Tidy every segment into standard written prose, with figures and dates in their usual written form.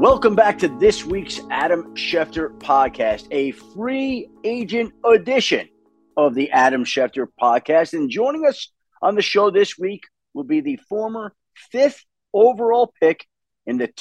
Welcome back to this week's Adam Schefter podcast, a free agent edition of the Adam Schefter podcast. And joining us on the show this week will be the former 5th overall pick in the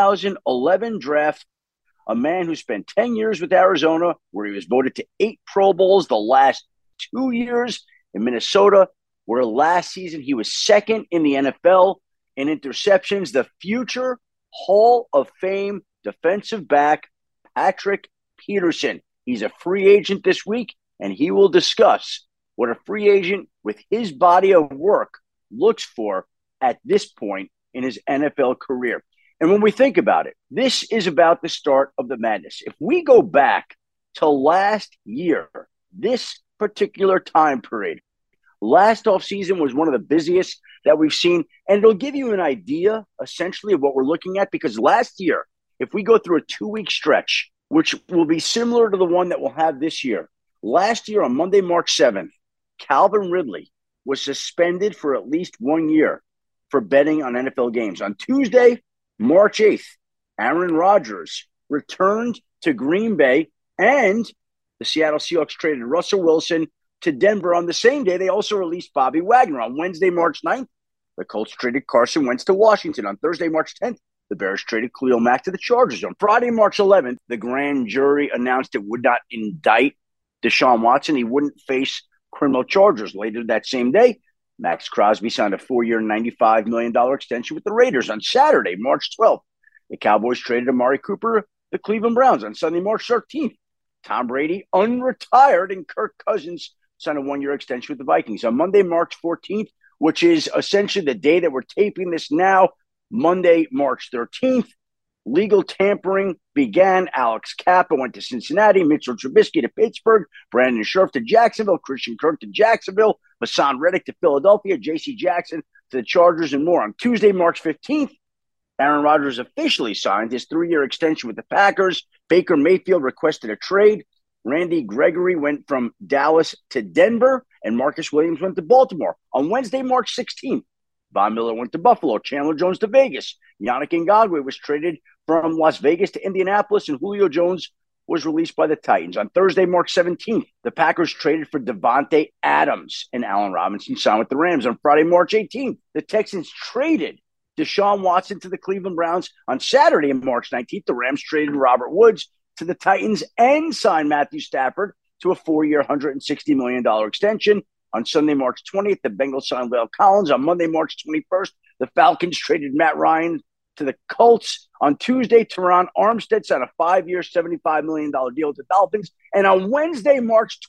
2011 draft, a man who spent 10 years with Arizona, where he was voted to 8 Pro Bowls the last 2 years in Minnesota, where last season he was second in the NFL in interceptions, the future Hall of Fame defensive back, Patrick Peterson. He's a free agent this week, and he will discuss what a free agent with his body of work looks for at this point in his NFL career. And when we think about it, this is about the start of the madness. If we go back to last year, this particular time period, last offseason was one of the busiest that we've seen, and it'll give you an idea, essentially, of what we're looking at, because last year, if we go through a 2-week stretch, which will be similar to the one that we'll have this year, last year on Monday, March 7th, Calvin Ridley was suspended for at least 1 year for betting on NFL games. On Tuesday, March 8th, Aaron Rodgers returned to Green Bay, and the Seattle Seahawks traded Russell Wilson to Denver. On the same day, they also released Bobby Wagner. On Wednesday, March 9th, the Colts traded Carson Wentz to Washington. On Thursday, March 10th, the Bears traded Khalil Mack to the Chargers. On Friday, March 11th, the grand jury announced it would not indict Deshaun Watson. He wouldn't face criminal charges. Later that same day, Max Crosby signed a 4-year, $95 million extension with the Raiders. On Saturday, March 12th, the Cowboys traded Amari Cooper to the Cleveland Browns. On Sunday, March 13th, Tom Brady unretired and Kirk Cousins signed a 1-year extension with the Vikings. On Monday, March 14th, which is essentially the day that we're taping this now, Monday, March 13th, legal tampering began. Alex Kappa went to Cincinnati, Mitchell Trubisky to Pittsburgh, Brandon Scherff to Jacksonville, Christian Kirk to Jacksonville, Hassan Reddick to Philadelphia, J.C. Jackson to the Chargers, and more. On Tuesday, March 15th, Aaron Rodgers officially signed his 3-year extension with the Packers. Baker Mayfield requested a trade. Randy Gregory went from Dallas to Denver, and Marcus Williams went to Baltimore. On Wednesday, March 16th, Von Miller went to Buffalo, Chandler Jones to Vegas. Yannick Ngakoue was traded from Las Vegas to Indianapolis, and Julio Jones was released by the Titans. On Thursday, March 17th, the Packers traded for Devontae Adams, and Allen Robinson signed with the Rams. On Friday, March 18th, the Texans traded Deshaun Watson to the Cleveland Browns. On Saturday, March 19th, the Rams traded Robert Woods to the Titans and signed Matthew Stafford to a 4-year, $160 million extension. On Sunday, March 20th, the Bengals signed La'el Collins. On Monday, March 21st, the Falcons traded Matt Ryan to the Colts. On Tuesday, Teron Armstead signed a 5-year, $75 million deal with the Dolphins. And on Wednesday, March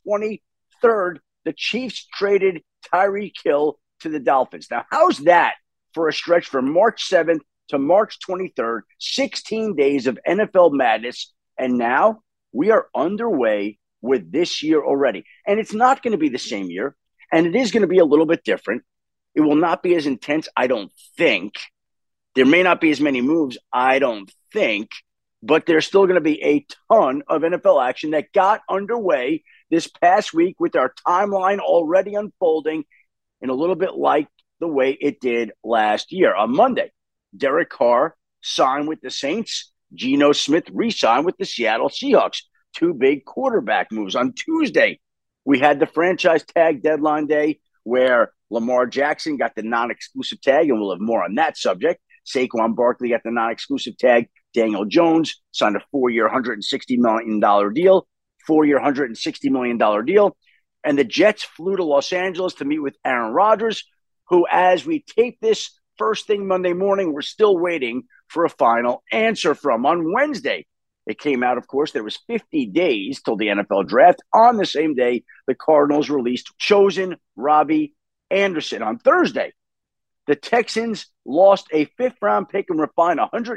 23rd, the Chiefs traded Tyreek Hill to the Dolphins. Now, how's that for a stretch from March 7th to March 23rd, 16 days of NFL madness? And now we are underway with this year already. And it's not going to be the same year. And it is going to be a little bit different. It will not be as intense, I don't think. There may not be as many moves, I don't think. But there's still going to be a ton of NFL action that got underway this past week, with our timeline already unfolding in a little bit like the way it did last year. On Monday, Derek Carr signed with the Saints. Geno Smith re-signed with the Seattle Seahawks. 2 big quarterback moves. On Tuesday, we had the franchise tag deadline day, where Lamar Jackson got the non-exclusive tag, and we'll have more on that subject. Saquon Barkley got the non-exclusive tag. Daniel Jones signed a 4-year, $160 million deal. 4-year, $160 million deal. And the Jets flew to Los Angeles to meet with Aaron Rodgers, who, as we tape this first thing Monday morning, we're still waiting for a final answer from. On Wednesday, it came out, of course, there was 50 days till the NFL draft. On the same day, the Cardinals released chosen Robbie Anderson. On Thursday, the Texans lost a 5th-round pick and were fined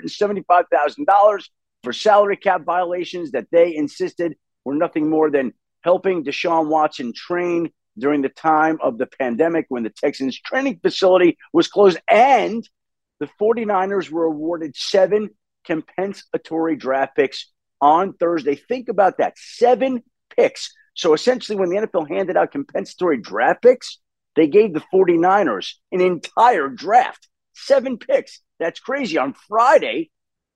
$175,000 for salary cap violations that they insisted were nothing more than helping Deshaun Watson train during the time of the pandemic, when the Texans training facility was closed. And the 49ers were awarded 7 compensatory draft picks on Thursday. Think about that, 7 picks. So essentially, when the NFL handed out compensatory draft picks, they gave the 49ers an entire draft, 7 picks. That's crazy. On Friday,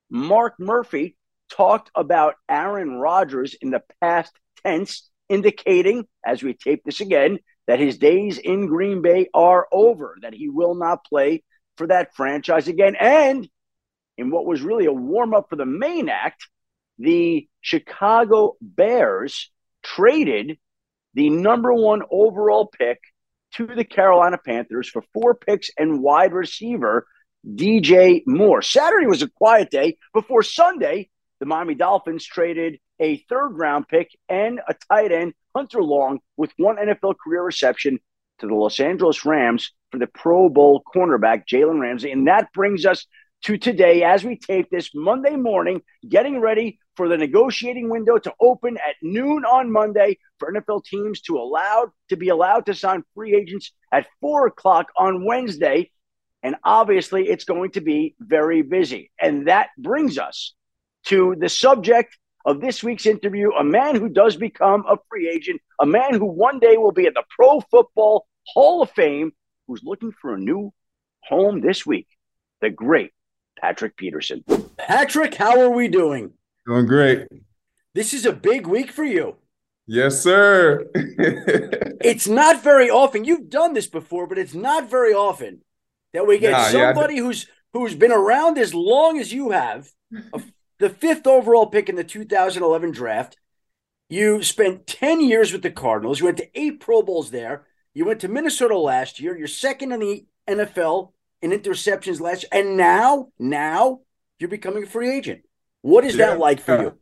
Mark Murphy talked about Aaron Rodgers in the past tense, indicating, as we tape this again, that his days in Green Bay are over, that he will not play for that franchise again. And in what was really a warm up for the main act, the Chicago Bears traded the number one overall pick to the Carolina Panthers for 4 picks and wide receiver DJ Moore. Saturday was a quiet day. Before Sunday, the Miami Dolphins traded a third-round pick and a tight end, Hunter Long, with 1 NFL career reception to the Los Angeles Rams for the Pro Bowl cornerback, Jalen Ramsey. And that brings us to today, as we tape this Monday morning, getting ready for the negotiating window to open at noon on Monday for NFL teams to be allowed to sign free agents at 4 o'clock on Wednesday. And obviously, it's going to be very busy. And that brings us to the subject of this week's interview, a man who does become a free agent, a man who one day will be at the Pro Football Hall of Fame, who's looking for a new home this week, the great Patrick Peterson. Patrick, how are we doing? Doing great. This is a big week for you. Yes, sir. It's not very often. You've done this before, but it's not very often that we get somebody who's been around as long as you have, the 5th overall pick in the 2011 draft. You spent 10 years with the Cardinals. You went to 8 Pro Bowls there. You went to Minnesota last year. You're second in the NFL in interceptions last year. And now you're becoming a free agent. What is that like for you?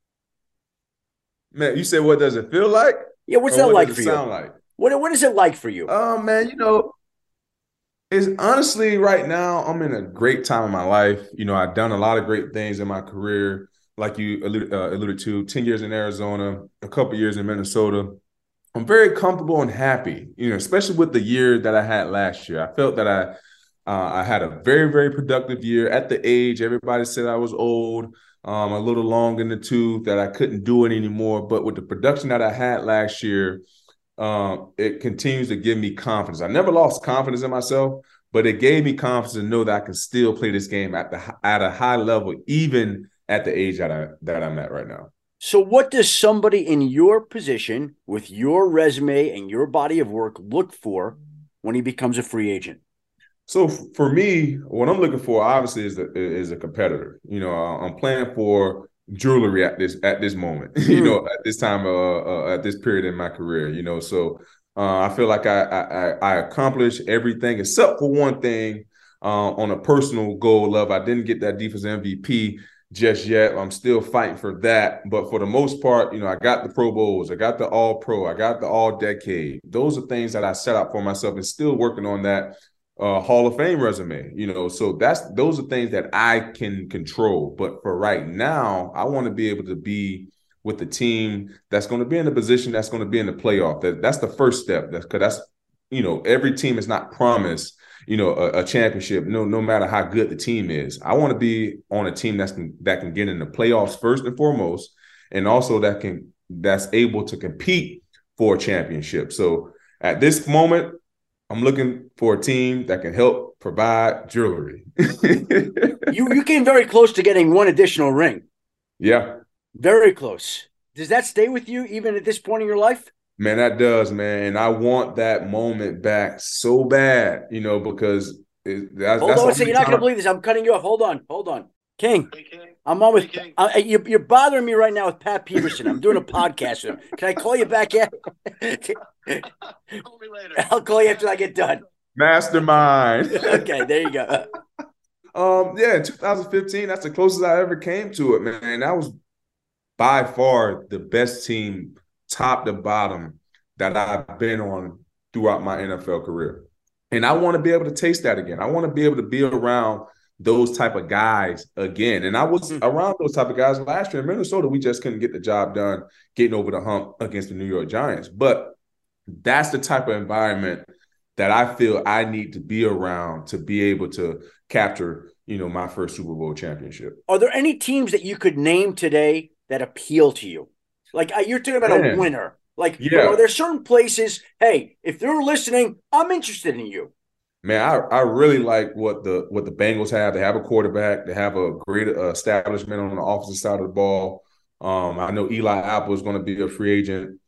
Man, you said, what does it feel like? Yeah, what's that like for you? Sound like? What is it like for you? Man, it's honestly right now, I'm in a great time in my life. I've done a lot of great things in my career, like you alluded to, 10 years in Arizona, a couple years in Minnesota. I'm very comfortable and happy, especially with the year that I had last year. I felt that I had a very, very productive year at the age. Everybody said I was old, a little long in the tooth, that I couldn't do it anymore. But with the production that I had last year, it continues to give me confidence. I never lost confidence in myself, but it gave me confidence to know that I can still play this game at a high level, even at the age that I'm at right now. So what does somebody in your position with your resume and your body of work look for when he becomes a free agent? So for me, what I'm looking for obviously is a competitor. I'm playing for jewelry at this moment, at this time, at this period in my career, so I feel like I accomplished everything except for one thing, on a personal goal level. I didn't get that defensive MVP just yet. I'm still fighting for that. But for the most part, I got the Pro Bowls, I got the All Pro, I got the All Decade. Those are things that I set out for myself and still working on that Hall of Fame resume, so those are things that I can control. But for right now, I want to be able to be with the team that's going to be in a position that's going to be in the playoff. That's the first step. That's every team is not promised, a championship, no matter how good the team is. I want to be on a team that can get in the playoffs first and foremost, and also that's able to compete for a championship. So at this moment, I'm looking for a team that can help provide jewelry. You came very close to getting one additional ring. Yeah. Very close. Does that stay with you even at this point in your life? Man, that does, man. And I want that moment back so bad, because that's Hold on, you're not going to believe this. I'm cutting you off. Hold on. King. Hey, King. I'm on with you're bothering me right now with Pat Peterson. I'm doing a podcast with him. Can I call you back after? Call me later. I'll call you after I get done. Mastermind. Okay, there you go. In 2015, that's the closest I ever came to it, man. That was by far the best team, top to bottom, that I've been on throughout my NFL career. And I want to be able to taste that again. I want to be able to be around those type of guys again. And I was around those type of guys last year in Minnesota. We just couldn't get the job done getting over the hump against the New York Giants. But that's the type of environment that I feel I need to be around to be able to capture, my first Super Bowl championship. Are there any teams that you could name today that appeal to you? Like, you're talking about a winner. Like, are there certain places, hey, if they're listening, I'm interested in you? Man, I really like what the Bengals have. They have a quarterback. They have a great establishment on the offensive side of the ball. I know Eli Apple is going to be a free agent,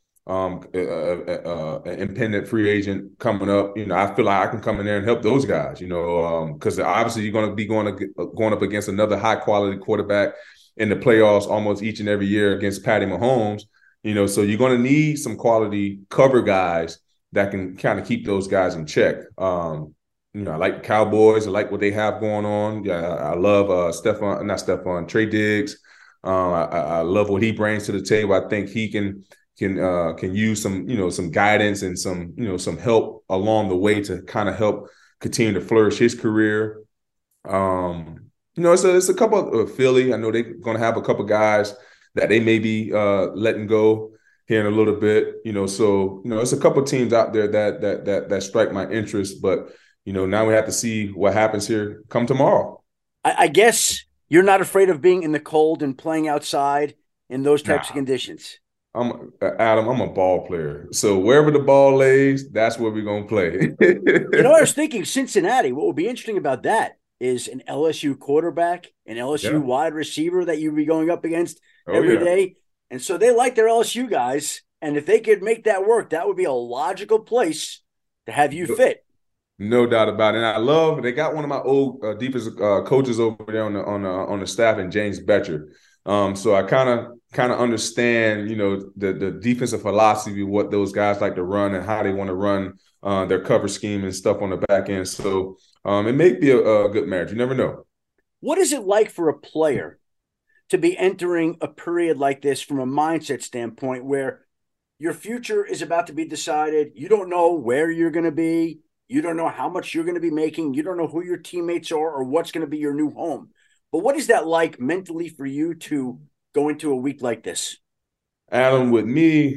an impending free agent coming up. You know, I feel like I can come in there and help those guys. You know, because obviously you're going to be going up against another high quality quarterback in the playoffs almost each and every year against Patty Mahomes. You know, so you're going to need some quality cover guys that can kind of keep those guys in check. You know, I like the Cowboys. I like what they have going on. Yeah, I love Trey Diggs. I love what he brings to the table. I think he can use some guidance and some help along the way to kind of help continue to flourish his career. It's a couple of Philly. I know they're going to have a couple guys that they may be letting go here in a little bit. So it's a couple of teams out there that strike my interest, but. Now we have to see what happens here come tomorrow. I guess you're not afraid of being in the cold and playing outside in those types of conditions. I'm a ball player. So wherever the ball lays, that's where we're going to play. I was thinking Cincinnati. What would be interesting about that is an LSU quarterback, an LSU wide receiver that you'd be going up against every day. And so they like their LSU guys. And if they could make that work, that would be a logical place to have you fit. No doubt about it. And I love they got one of my old defensive coaches over there on the staff, and James Betcher. So I kind of understand, the defensive philosophy, what those guys like to run and how they want to run their cover scheme and stuff on the back end. So it may be a good marriage. You never know. What is it like for a player to be entering a period like this from a mindset standpoint where your future is about to be decided? You don't know where you're going to be. You don't know how much you're going to be making. You don't know who your teammates are or what's going to be your new home. But what is that like mentally for you to go into a week like this? Adam, with me,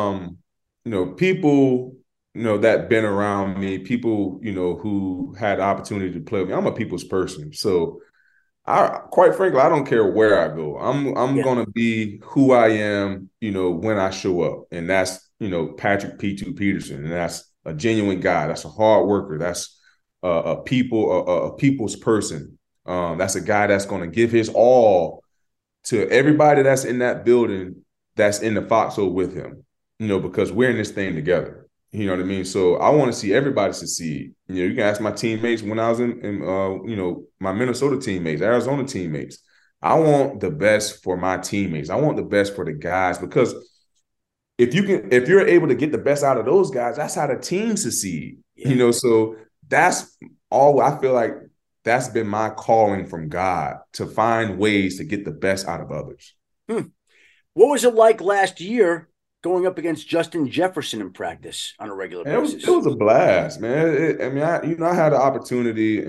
people, that been around me, people, who had the opportunity to play with me. I'm a people's person. So quite frankly, I don't care where I go. I'm going to be who I am, when I show up. And that's, Patrick P2 Peterson. And that's a genuine guy. That's a hard worker. That's a people's person. That's a guy that's going to give his all to everybody that's in that building, that's in the foxhole with him, because we're in this thing together. You know what I mean? So I want to see everybody succeed. You can ask my teammates when I was in my Minnesota teammates, Arizona teammates. I want the best for my teammates. I want the best for the guys, because if you're able to get the best out of those guys, that's how the team succeed. Yeah. So that's all. I feel like that's been my calling from God, to find ways to get the best out of others. What was it like last year going up against Justin Jefferson in practice on a regular basis? It was a blast, man. I had the opportunity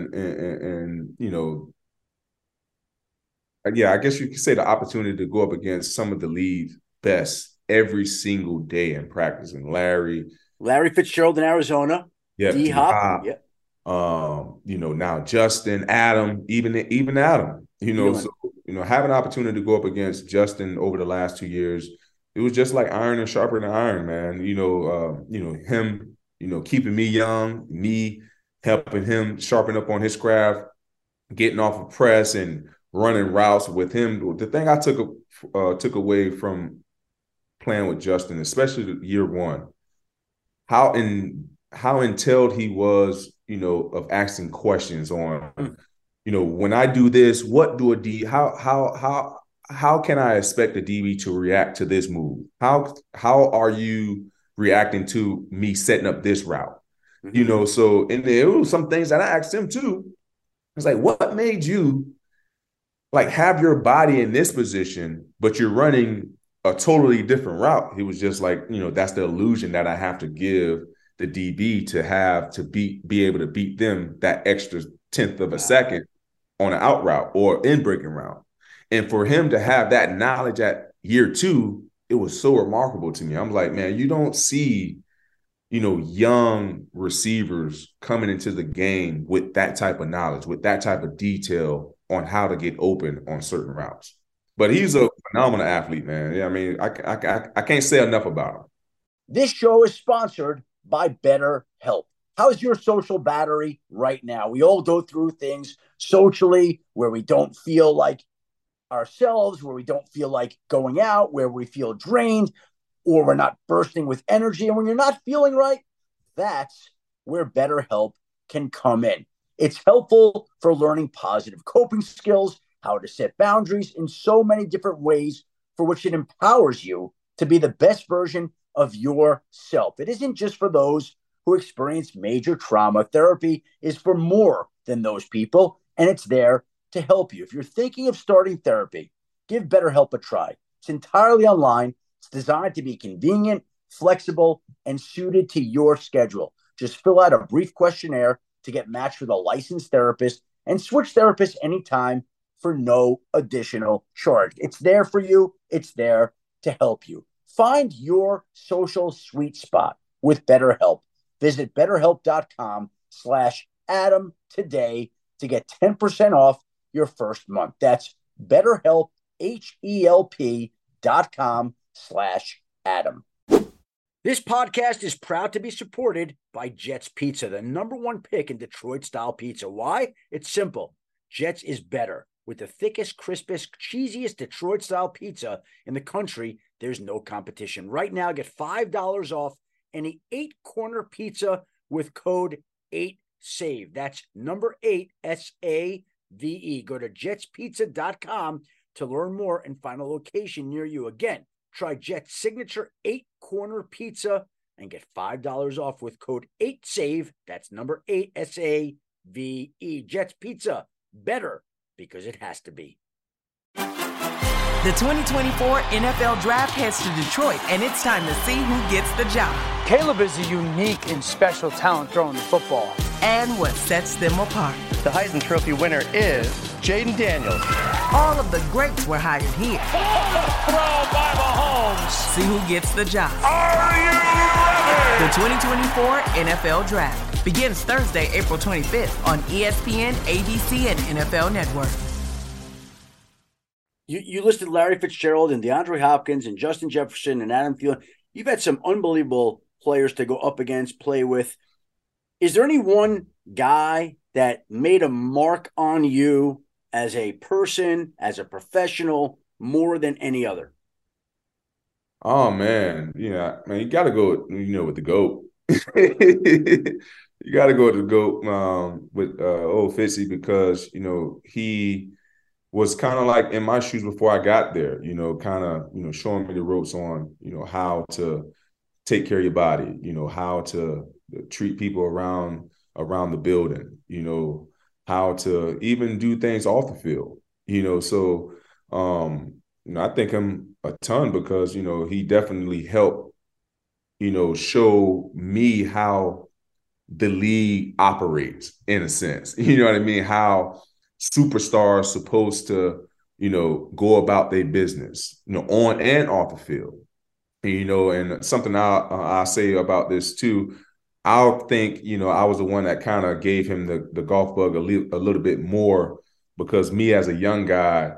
I guess you could say the opportunity to go up against some of the league's best every single day in practice. And Larry Fitzgerald in Arizona. D-Hop. Yeah. Now Justin, Adam, even Adam, so having an opportunity to go up against Justin over the last 2 years, it was just like iron and sharper than iron, man. Him, keeping me young, me helping him sharpen up on his craft, getting off of press and running routes with him. The thing I took away from playing with Justin, especially year one, how entailed he was, of asking questions on, when I do this, what do how can I expect a DB to react to this move? How are you reacting to me setting up this route? Mm-hmm. So and there were some things that I asked him too. It's like, what made you have your body in this position, but you're running a totally different route? He was just like, that's the illusion that I have to give the DB to be able to beat them that extra 10th of a second on an out route or in breaking route. And for him to have that knowledge at year two, it was so remarkable to me. I'm like, man, you don't see, young receivers coming into the game with that type of knowledge, with that type of detail on how to get open on certain routes. But he's a phenomenal athlete, man. Yeah, I mean, I can't say enough about him. This show is sponsored by BetterHelp. How's your social battery right now? We all go through things socially where we don't feel like ourselves, where we don't feel like going out, where we feel drained, or we're not bursting with energy. And when you're not feeling right, that's where BetterHelp can come in. It's helpful for learning positive coping skills, how to set boundaries in so many different ways, for which it empowers you to be the best version of yourself. It isn't just for those who experience major trauma. Therapy is for more than those people, and it's there to help you. If you're thinking of starting therapy, give BetterHelp a try. It's entirely online. It's designed to be convenient, flexible, and suited to your schedule. Just fill out a brief questionnaire to get matched with a licensed therapist and switch therapists anytime for no additional charge. It's there for you. It's there to help you. Find your social sweet spot with BetterHelp. Visit BetterHelp.com/Adam today to get 10% off your first month. That's BetterHelp, HELP.com/Adam. This podcast is proud to be supported by Jets Pizza, the #1 pick in Detroit-style pizza. Why? It's simple. Jets is better. With the thickest, crispest, cheesiest Detroit-style pizza in the country, there's no competition. Right now, get $5 off any 8-corner pizza with code 8SAVE. That's number 8, SAVE. Go to jetspizza.com to learn more and find a location near you. Again, try Jet's signature 8-corner pizza and get $5 off with code 8SAVE. That's number 8, SAVE. Jets Pizza, better because it has to be. The 2024 NFL Draft heads to Detroit, and it's time to see who gets the job. Caleb is a unique and special talent throwing the football. And what sets them apart. The Heisman Trophy winner is Jaden Daniels. All of the greats were hired here. Throw by Mahomes. See who gets the job. Are you ready? The 2024 NFL Draft begins Thursday, April 25th on ESPN, ABC, and NFL Network. You listed Larry Fitzgerald and DeAndre Hopkins and Justin Jefferson and Adam Thielen. You've had some unbelievable players to go up against, play with. Is there any one guy that made a mark on you as a person, as a professional, more than any other? Oh man, man, you got to go, with the GOAT. You got to go with the GOAT with old Fitzy because he was kind of like in my shoes before I got there. Kind of showing me the ropes on how to take care of your body. How to treat people around the building. How to even do things off the field. So I thank him a ton because he definitely helped show me how the league operates in a sense. You know what I mean? How superstars supposed to go about their business on and off the field. And something I'll say about this too, I'll think I was the one that kind of gave him the golf bug a little bit more because me as a young guy,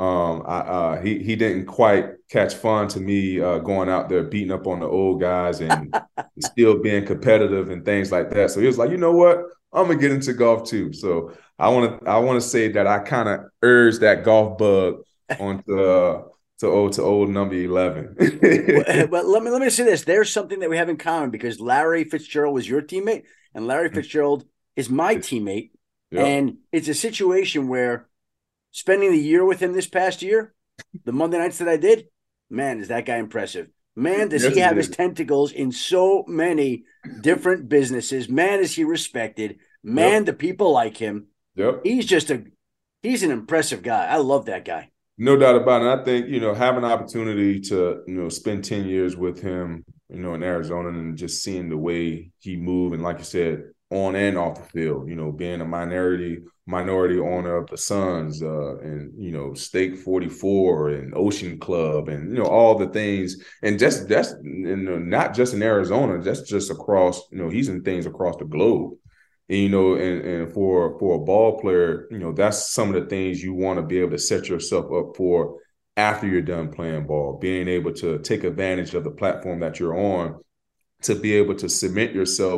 he didn't quite catch fun to me going out there beating up on the old guys and still being competitive and things like that. So he was like, you know what, I'm gonna get into golf too. So I want to say that I kind of urged that golf bug onto old number 11. But let me say this: there's something that we have in common because Larry Fitzgerald was your teammate, and Larry Fitzgerald is my teammate, and it's a situation where spending the year with him this past year, the Monday nights that I did, man, is that guy impressive. Man, does he have his tentacles in so many different businesses. Man, is he respected. Man, the people like him. Yep. He's an impressive guy. I love that guy. No doubt about it. And I think, having an opportunity to, spend 10 years with him, in Arizona and just seeing the way he moved and like you said, on and off the field, being a minority owner of the Suns and, Stake 44 and Ocean Club and, all the things. And that's not just in Arizona, that's just across, he's in things across the globe. And, and for a ball player, that's some of the things you want to be able to set yourself up for after you're done playing ball, being able to take advantage of the platform that you're on to be able to cement yourself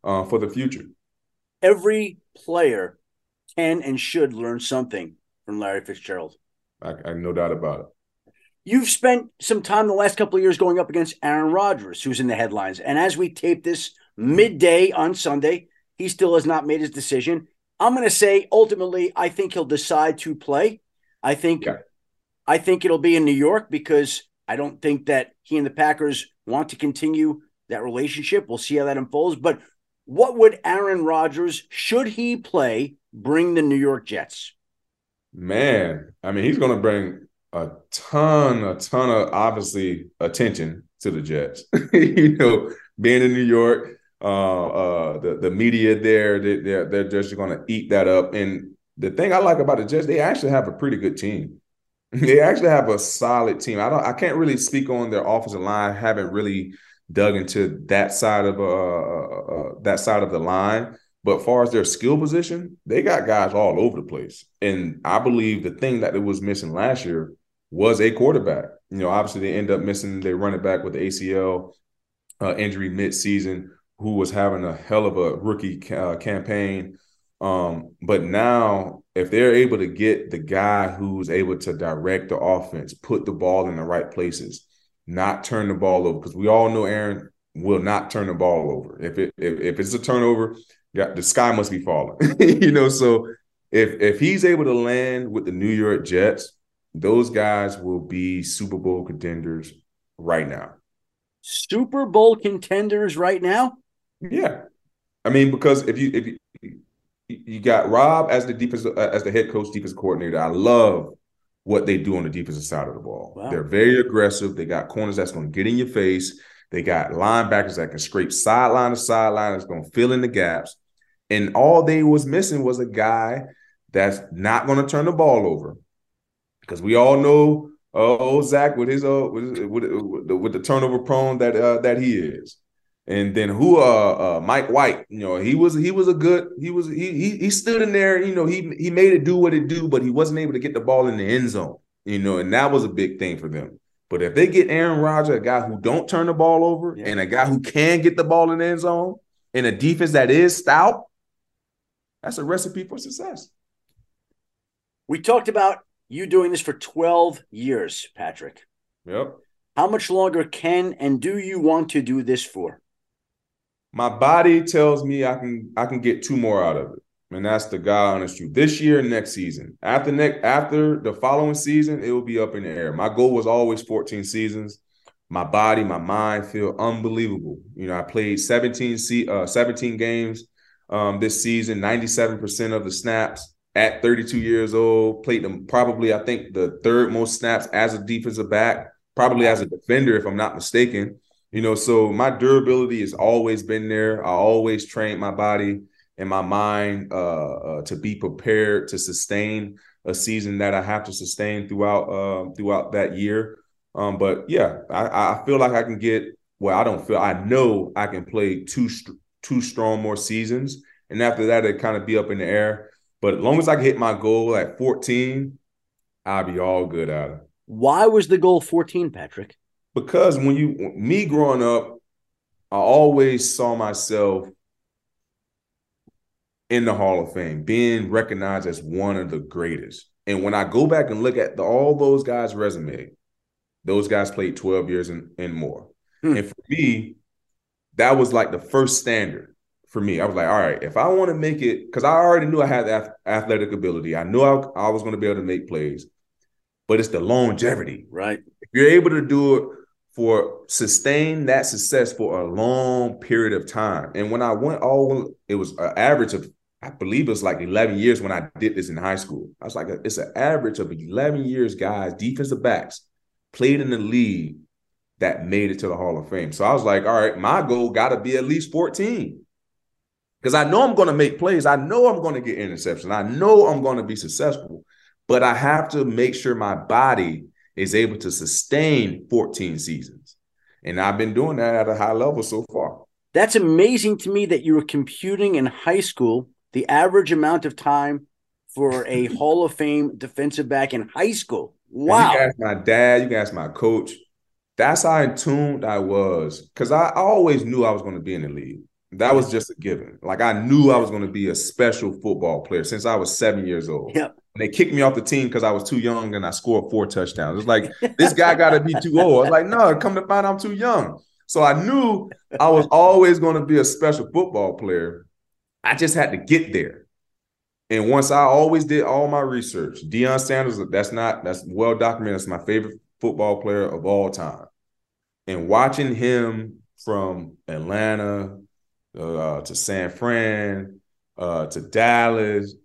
for the future. Every player can and should learn something from Larry Fitzgerald. I no doubt about it. You've spent some time the last couple of years going up against Aaron Rodgers, who's in the headlines. And as we tape this midday on Sunday, he still has not made his decision. I'm going to say, ultimately, I think he'll decide to play. I think it'll be in New York because I don't think that he and the Packers want to continue that relationship. We'll see how that unfolds. But what would Aaron Rodgers, should he play, bring the New York Jets? Man, I mean, he's going to bring a ton of obviously attention to the Jets. Being in New York, the media there, they're just going to eat that up. And the thing I like about the Jets, they actually have a pretty good team. They actually have a solid team. I can't really speak on their offensive line. I haven't really dug into that side of the line. But as far as their skill position, they got guys all over the place. And I believe the thing that it was missing last year was a quarterback. Obviously they end up missing their running back with the ACL injury midseason, who was having a hell of a rookie campaign. But now if they're able to get the guy who's able to direct the offense, put the ball in the right places, not turn the ball over, because we all know Aaron will not turn the ball over. If it's a turnover, the sky must be falling. So if he's able to land with the New York Jets, those guys will be Super Bowl contenders right now. Super Bowl contenders right now? Yeah. I mean, because if you got Rob as the head coach, defensive coordinator, I love what they do on the defensive side of the ball. Wow. They're very aggressive. They got corners that's going to get in your face. They got linebackers that can scrape sideline to sideline, that's going to fill in the gaps. And all they was missing was a guy that's not going to turn the ball over. Because we all know Zach with his with the turnover prone that he is. And then Mike White, he stood in there, he made it do what it do, but he wasn't able to get the ball in the end zone, and that was a big thing for them. But if they get Aaron Rodgers, a guy who don't turn the ball over, and a guy who can get the ball in the end zone, and a defense that is stout, that's a recipe for success. We talked about you doing this for 12 years, Patrick. Yep. How much longer can and do you want to do this for? My body tells me I can get 2 more out of it. And that's the God honest truth. This year and next season. After the following season, it will be up in the air. My goal was always 14 seasons. My body, my mind feel unbelievable. I played 17 games this season, 97% of the snaps at 32 years old. Played them probably, I think, the 3rd most snaps as a defensive back, probably as a defender, if I'm not mistaken. So my durability has always been there. I always trained my body and my mind to be prepared to sustain a season that I have to sustain throughout that year. But yeah, I feel like I can get. Well, I know I can play two strong more seasons, and after that, it kind of be up in the air. But as long as I can hit my goal at 14, I'll be all good at it. Why was the goal 14, Patrick? Because me growing up, I always saw myself in the Hall of Fame, being recognized as one of the greatest. And when I go back and look at all those guys' resume, those guys played 12 years and more. And for me, that was like the first standard for me. I was like, all right, if I want to make it, because I already knew I had the athletic ability. I knew I was going to be able to make plays, but it's the longevity. Right. If you're able to do it sustain that success for a long period of time. And when I went it was an average of, I believe it was like 11 years when I did this in high school. I was like, it's an average of 11 years, guys, defensive backs played in the league that made it to the Hall of Fame. So I was like, all right, my goal got to be at least 14. Because I know I'm going to make plays. I know I'm going to get interceptions. I know I'm going to be successful. But I have to make sure my body is able to sustain 14 seasons. And I've been doing that at a high level so far. That's amazing to me that you were computing in high school the average amount of time for a Hall of Fame defensive back in high school. Wow. And you can ask my dad, you can ask my coach. That's how in tune I was. Because I always knew I was going to be in the league. That was just a given. Like, I knew I was going to be a special football player since I was 7 years old. Yep. And they kicked me off the team because I was too young and I scored 4 touchdowns. It's like, this guy got to be too old. I was like, no, come to find I'm too young. So I knew I was always going to be a special football player. I just had to get there. And once I always did all my research, Deion Sanders, that's well documented. That's my favorite football player of all time. And watching him from Atlanta to San Fran, to Dallas,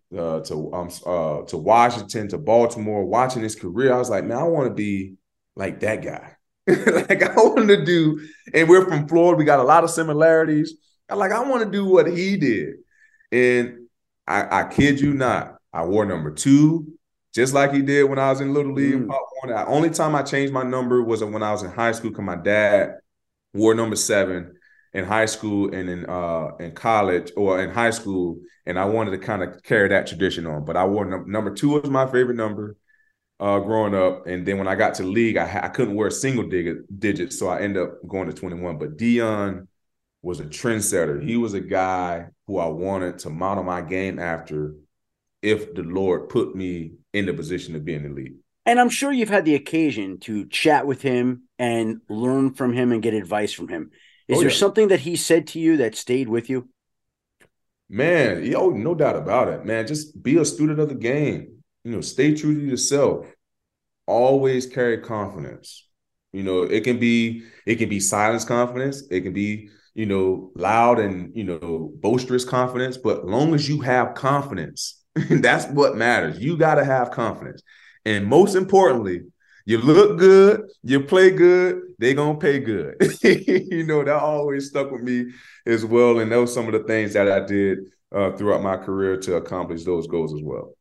to Washington, to Baltimore, watching his career, I was like, man, I want to be like that guy. Like, I want to do, and we're from Florida, we got a lot of similarities. I want to do what he did. And I kid you not, I wore number 2, just like he did when I was in Little League and Pop Warner. The only time I changed my number was when I was in high school, because my dad wore number 7 in high school and in college, or in high school, and I wanted to kind of carry that tradition on. But I wore number 2 was my favorite number growing up, and then when I got to the league, I couldn't wear single digits, so I ended up going to 21. But Deion was a trendsetter. He was a guy who I wanted to model my game after if the Lord put me in the position to be in the league. And I'm sure you've had the occasion to chat with him and learn from him and get advice from him. Is there something that he said to you that stayed with you? Man, no doubt about it, man. Just be a student of the game. Stay true to yourself. Always carry confidence. It can be silence confidence. It can be, loud and, boisterous confidence. But long as you have confidence, that's what matters. You got to have confidence. And most importantly, you look good, you play good, they going to pay good. That always stuck with me as well. And those were some of the things that I did throughout my career to accomplish those goals as well.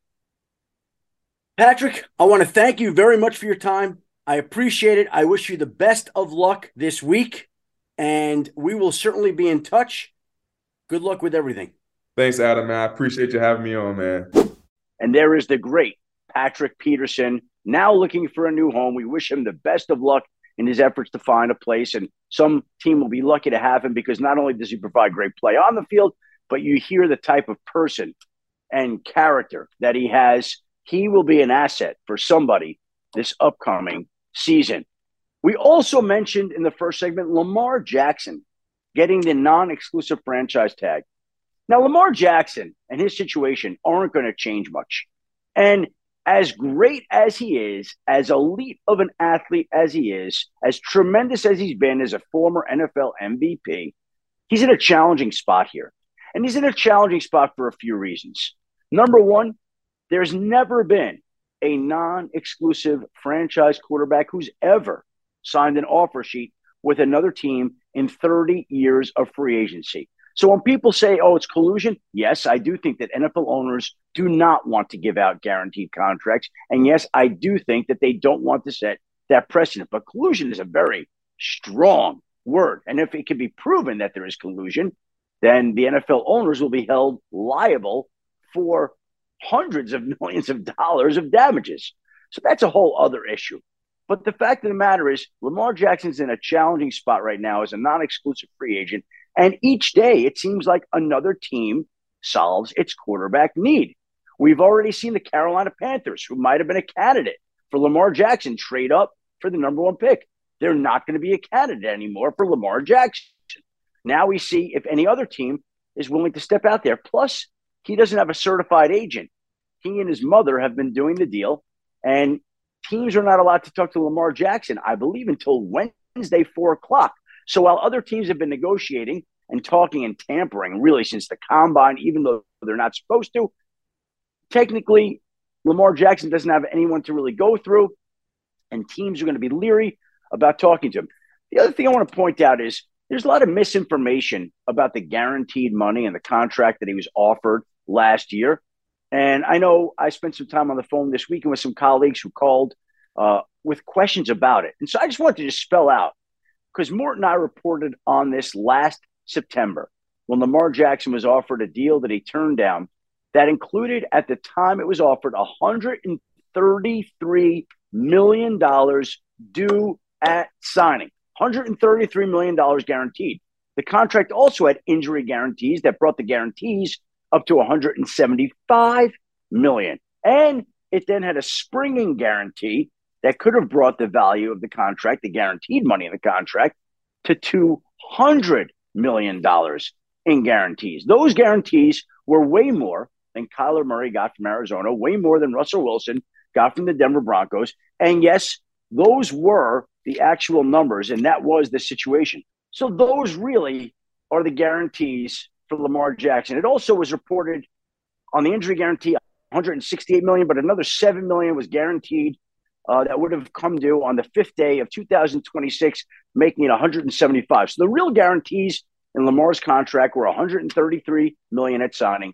Patrick, I want to thank you very much for your time. I appreciate it. I wish you the best of luck this week, and we will certainly be in touch. Good luck with everything. Thanks, Adam, man. I appreciate you having me on, man. And there is the great Patrick Peterson, now looking for a new home. We wish him the best of luck in his efforts to find a place, and some team will be lucky to have him, because not only does he provide great play on the field, but you hear the type of person and character that he has. He will be an asset for somebody this upcoming season. We also mentioned in the first segment Lamar Jackson getting the non-exclusive franchise tag. Now, Lamar Jackson and his situation aren't going to change much. And as great as he is, as elite of an athlete as he is, as tremendous as he's been as a former NFL MVP, he's in a challenging spot here. And he's in a challenging spot for a few reasons. Number one, there's never been a non-exclusive franchise quarterback who's ever signed an offer sheet with another team in 30 years of free agency. So when people say, oh, it's collusion, yes, I do think that NFL owners do not want to give out guaranteed contracts. And yes, I do think that they don't want to set that precedent. But collusion is a very strong word. And if it can be proven that there is collusion, then the NFL owners will be held liable for hundreds of millions of dollars of damages. So that's a whole other issue. But the fact of the matter is, Lamar Jackson's in a challenging spot right now as a non-exclusive free agent. And each day, it seems like another team solves its quarterback need. We've already seen the Carolina Panthers, who might have been a candidate for Lamar Jackson, trade up for the number 1 pick. They're not going to be a candidate anymore for Lamar Jackson. Now we see if any other team is willing to step out there. Plus, he doesn't have a certified agent. He and his mother have been doing the deal, and teams are not allowed to talk to Lamar Jackson, I believe, until Wednesday, 4 o'clock. So while other teams have been negotiating and talking and tampering really since the combine, even though they're not supposed to, technically, Lamar Jackson doesn't have anyone to really go through, and teams are going to be leery about talking to him. The other thing I want to point out is there's a lot of misinformation about the guaranteed money and the contract that he was offered last year. And I know I spent some time on the phone this weekend with some colleagues who called with questions about it. And so I just wanted to just spell out, because Mort and I reported on this last September when Lamar Jackson was offered a deal that he turned down that included, at the time it was offered, $133 million due at signing. $133 million guaranteed. The contract also had injury guarantees that brought the guarantees up to $175 million. And it then had a springing guarantee that could have brought the value of the contract, the guaranteed money in the contract, to $200 million in guarantees. Those guarantees were way more than Kyler Murray got from Arizona, way more than Russell Wilson got from the Denver Broncos. And yes, those were the actual numbers, and that was the situation. So those really are the guarantees for Lamar Jackson. It also was reported on the injury guarantee, $168 million, but another $7 million was guaranteed that would have come due on the 5th day of 2026, making it $175. So the real guarantees in Lamar's contract were $133 million at signing,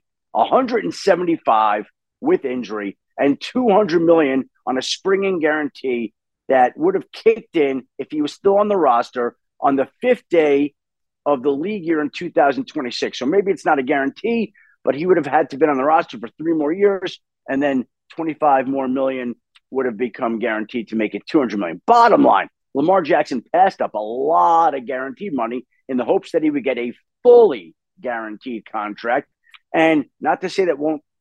$175 with injury, and $200 million on a springing guarantee that would have kicked in if he was still on the roster on the 5th day of the league year in 2026. So maybe it's not a guarantee, but he would have had to be on the roster for 3 more years, and then $25 more million would have become guaranteed to make it $200 million. Bottom line, Lamar Jackson passed up a lot of guaranteed money in the hopes that he would get a fully guaranteed contract. And not to say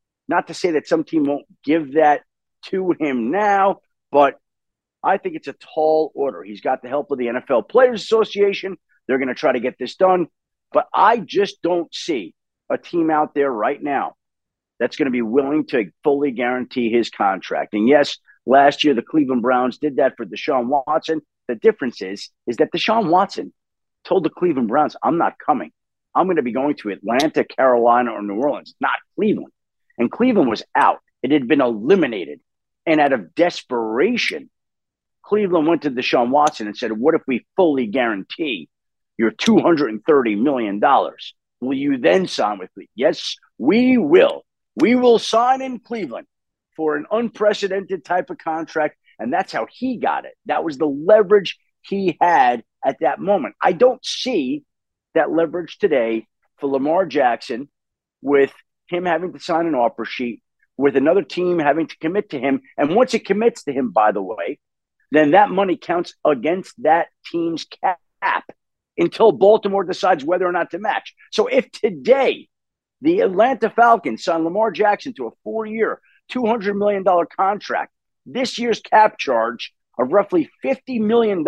that some team won't give that to him now, but I think it's a tall order. He's got the help of the NFL Players Association. They're going to try to get this done. But I just don't see a team out there right now that's going to be willing to fully guarantee his contract. And yes, last year the Cleveland Browns did that for Deshaun Watson. The difference is that Deshaun Watson told the Cleveland Browns, I'm not coming. I'm going to be going to Atlanta, Carolina, or New Orleans, not Cleveland. And Cleveland was out. It had been eliminated. And out of desperation, Cleveland went to Deshaun Watson and said, what if we fully guarantee your $230 million? Will you then sign with me? Yes, we will. We will sign in Cleveland for an unprecedented type of contract. And that's how he got it. That was the leverage he had at that moment. I don't see that leverage today for Lamar Jackson with him having to sign an offer sheet, with another team having to commit to him. And once it commits to him, by the way, then that money counts against that team's cap until Baltimore decides whether or not to match. So if today the Atlanta Falcons sign Lamar Jackson to a 4-year, $200 million contract, this year's cap charge of roughly $50 million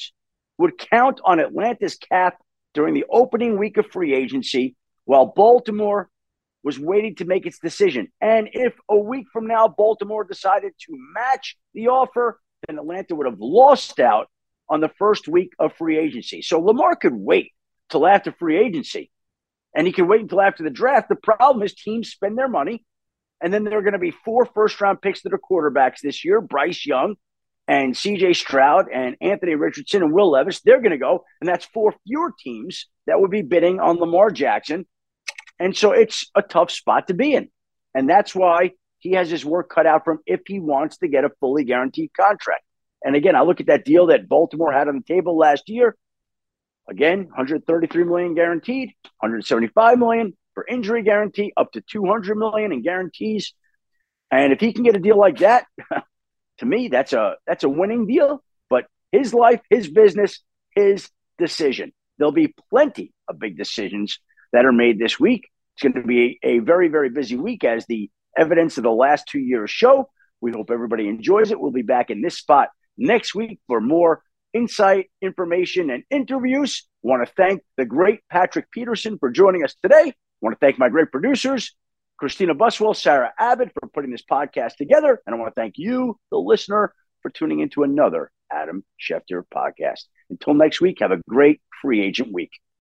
would count on Atlanta's cap during the opening week of free agency while Baltimore was waiting to make its decision. And if a week from now Baltimore decided to match the offer, then Atlanta would have lost out on the first week of free agency. So Lamar could wait till after free agency, and he can wait until after the draft. The problem is teams spend their money, and then there are going to be 4 first-round picks that are quarterbacks this year, Bryce Young and C.J. Stroud and Anthony Richardson and Will Levis. They're going to go, and that's 4 fewer teams that would be bidding on Lamar Jackson. And so it's a tough spot to be in. And that's why he has his work cut out for him if he wants to get a fully guaranteed contract. And again, I look at that deal that Baltimore had on the table last year. Again, $133 million guaranteed, $175 million for injury guarantee, up to $200 million in guarantees. And if he can get a deal like that, to me, that's a winning deal. But his life, his business, his decision. There'll be plenty of big decisions that are made this week. It's going to be a very, very busy week, as the evidence of the last 2 years show. We hope everybody enjoys it. We'll be back in this spot next week for more insight, information, and interviews. I want to thank the great Patrick Peterson for joining us today. I want to thank my great producers, Christina Buswell, Sarah Abbott, for putting this podcast together. And I want to thank you, the listener, for tuning into another Adam Schefter podcast. Until next week, have a great free agent week.